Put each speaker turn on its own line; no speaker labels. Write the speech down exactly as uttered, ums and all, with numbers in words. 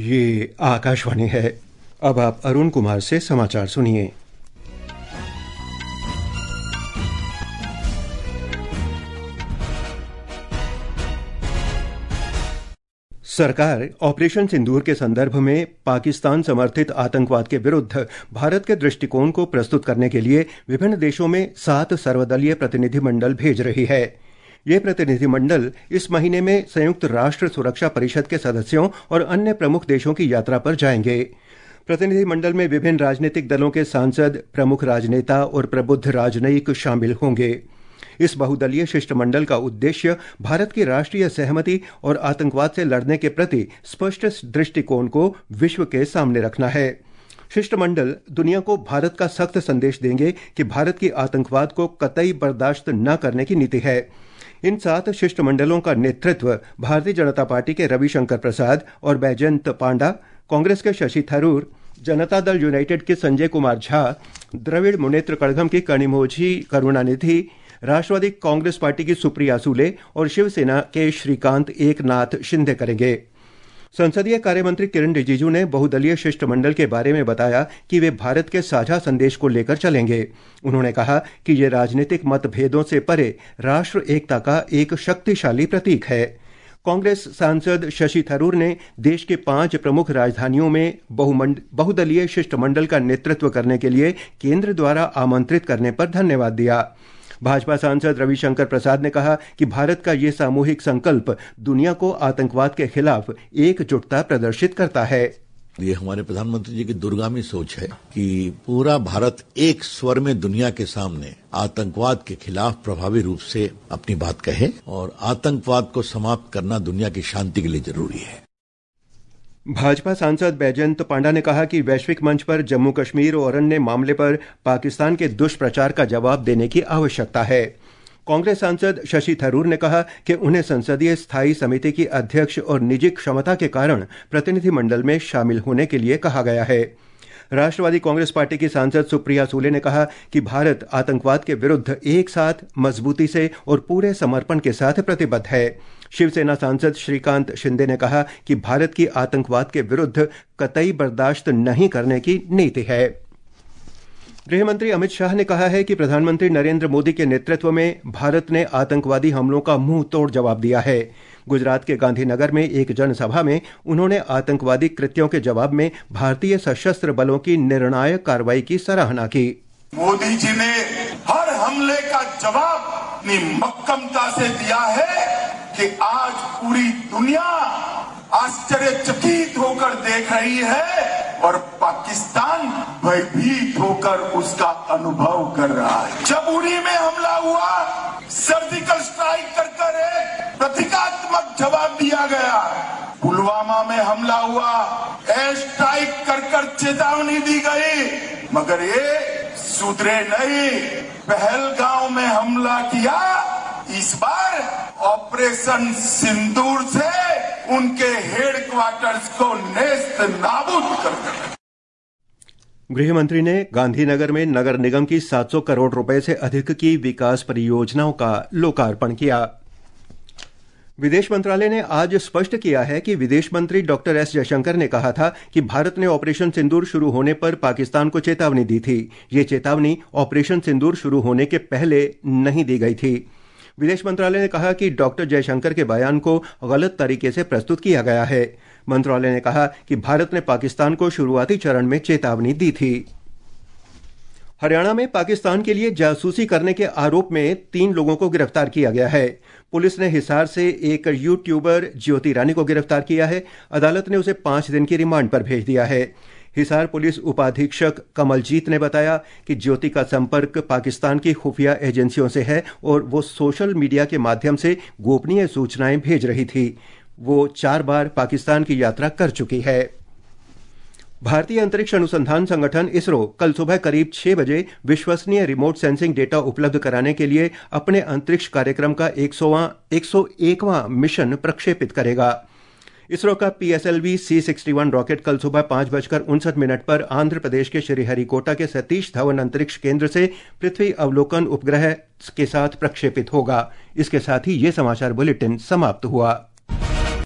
ये आकाशवाणी है। अब आप अरुण कुमार से समाचार सुनिए। सरकार ऑपरेशन सिंदूर के संदर्भ में पाकिस्तान समर्थित आतंकवाद के विरुद्ध भारत के दृष्टिकोण को प्रस्तुत करने के लिए विभिन्न देशों में सात सर्वदलीय प्रतिनिधिमंडल भेज रही है। ये प्रतिनिधिमंडल इस महीने में संयुक्त राष्ट्र सुरक्षा परिषद के सदस्यों और अन्य प्रमुख देशों की यात्रा पर जाएंगे। प्रतिनिधिमंडल में विभिन्न राजनीतिक दलों के सांसद, प्रमुख राजनेता और प्रबुद्ध राजनयिक शामिल होंगे। इस बहुदलीय शिष्टमंडल का उद्देश्य भारत की राष्ट्रीय सहमति और आतंकवाद से लड़ने के प्रति स्पष्ट दृष्टिकोण को विश्व के सामने रखना है। शिष्टमंडल दुनिया को भारत का सख्त संदेश देंगे कि भारत की आतंकवाद को कतई बर्दाश्त न करने की नीति है। इन सात शिष्टमंडलों का नेतृत्व भारतीय जनता पार्टी के रविशंकर प्रसाद और बैजयंत पांडा, कांग्रेस के शशि थरूर, जनता दल यूनाइटेड के संजय कुमार झा, द्रविड़ मुनेत्र कड़घम की कनिमोझी करुणानिधि, राष्ट्रवादी कांग्रेस पार्टी की सुप्रिया सुले और शिवसेना के श्रीकांत एकनाथ शिंदे करेंगे। संसदीय कार्यमंत्री किरण रिजिजू ने बहुदलीय शिष्टमंडल के बारे में बताया कि वे भारत के साझा संदेश को लेकर चलेंगे। उन्होंने कहा कि ये राजनीतिक मतभेदों से परे राष्ट्र एकता का एक शक्तिशाली प्रतीक है। कांग्रेस सांसद शशि थरूर ने देश के पांच प्रमुख राजधानियों में बहुदलीय शिष्टमंडल का नेतृत्व करने के लिए केंद्र द्वारा आमंत्रित करने पर धन्यवाद दिया। भाजपा सांसद रविशंकर प्रसाद ने कहा कि भारत का ये सामूहिक संकल्प दुनिया को आतंकवाद के खिलाफ एकजुटता प्रदर्शित करता है।
ये हमारे प्रधानमंत्री जी की दूरगामी सोच है कि पूरा भारत एक स्वर में दुनिया के सामने आतंकवाद के खिलाफ प्रभावी रूप से अपनी बात कहे, और आतंकवाद को समाप्त करना दुनिया की शांति के लिए जरूरी है।
भाजपा सांसद बैजयंत पांडा ने कहा कि वैश्विक मंच पर जम्मू कश्मीर और अन्य मामले पर पाकिस्तान के दुष्प्रचार का जवाब देने की आवश्यकता है। कांग्रेस सांसद शशि थरूर ने कहा कि उन्हें संसदीय स्थायी समिति की अध्यक्ष और निजी क्षमता के कारण प्रतिनिधिमंडल में शामिल होने के लिए कहा गया है। राष्ट्रवादी कांग्रेस पार्टी की सांसद सुप्रिया सुले ने कहा कि भारत आतंकवाद के विरुद्ध एक साथ मजबूती से और पूरे समर्पण के साथ प्रतिबद्ध है। शिवसेना सांसद श्रीकांत शिंदे ने कहा कि भारत की आतंकवाद के विरुद्ध कतई बर्दाश्त नहीं करने की नीति है। गृहमंत्री अमित शाह ने कहा है कि प्रधानमंत्री नरेंद्र मोदी के नेतृत्व में भारत ने आतंकवादी हमलों का मुंह तोड़ जवाब दिया है। गुजरात के गांधीनगर में एक जनसभा में उन्होंने आतंकवादी कृत्यों के जवाब में भारतीय सशस्त्र बलों की निर्णायक कार्रवाई की सराहना की।
मोदी जी ने हर हमले का जवाब इतनी मक्कमता से दिया है कि आज पूरी दुनिया आश्चर्यचकित होकर देख रही है और पाकिस्तान भयभीत होकर उसका अनुभव कर रहा है। जब उरी में हमला हुआ, सर्जिकल स्ट्राइक कर कर एक प्रतीकात्मक जवाब दिया गया। पुलवामा में हमला हुआ, एयर स्ट्राइक कर कर चेतावनी दी गई, मगर ये सुधरे नहीं। पहलगांव में हमला किया, इस बार ऑपरेशन सिंदूर से उनके हेडक्वार्टर्स को नेस्त नाबूद कर दिया।
गृहमंत्री ने गांधीनगर में नगर निगम की सात सौ करोड़ रुपए से अधिक की विकास परियोजनाओं का लोकार्पण किया। विदेश मंत्रालय ने आज स्पष्ट किया है कि विदेश मंत्री डॉक्टर एस जयशंकर ने कहा था कि भारत ने ऑपरेशन सिंदूर शुरू होने पर पाकिस्तान को चेतावनी दी थी। ये चेतावनी ऑपरेशन सिंदूर शुरू होने के पहले नहीं दी गई थी। विदेश मंत्रालय ने कहा कि डॉक्टर जयशंकर के बयान को गलत तरीके से प्रस्तुत किया गया है। मंत्रालय ने कहा कि भारत ने पाकिस्तान को शुरुआती चरण में चेतावनी दी थी। हरियाणा में पाकिस्तान के लिए जासूसी करने के आरोप में तीन लोगों को गिरफ्तार किया गया है। पुलिस ने हिसार से एक यूट्यूबर ज्योति रानी को गिरफ्तार किया है। अदालत ने उसे पांच दिन की रिमांड पर भेज दिया है। हिसार पुलिस उपाधीक्षक कमलजीत ने बताया कि ज्योति का संपर्क पाकिस्तान की खुफिया एजेंसियों से है और वो सोशल मीडिया के माध्यम से गोपनीय सूचनाएं भेज रही थी। वो चार बार पाकिस्तान की यात्रा कर चुकी है। भारतीय अंतरिक्ष अनुसंधान संगठन इसरो कल सुबह करीब छह बजे विश्वसनीय रिमोट सेंसिंग डेटा उपलब्ध कराने के लिए अपने अंतरिक्ष कार्यक्रम का एक सौ एकवां मिशन प्रक्षेपित करेगा। इसरो का PSLV C sixty one rocket कल सुबह पांच बजकर उनसठ मिनट पर आंध्र प्रदेश के श्रीहरिकोटा के सतीश धवन अंतरिक्ष केंद्र से पृथ्वी अवलोकन उपग्रह के साथ प्रक्षेपित होगा। इसके साथ ही ये समाचार बुलेटिन समाप्त हुआ।